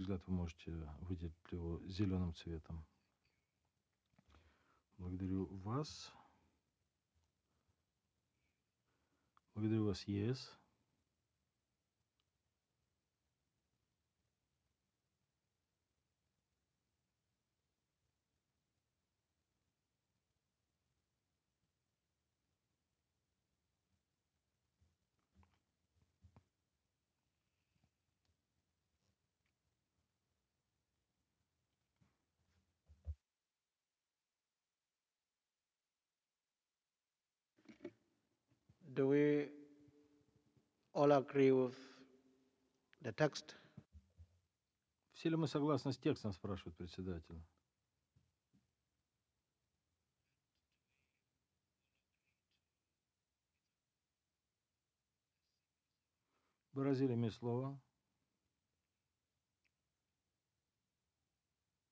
взгляд, вы можете выделить его зеленым цветом? Благодарю вас. Благодарю вас, Yes. Do we all agree with the text? Все ли мы согласны с текстом, спрашивает председатель. Выразили мне слово.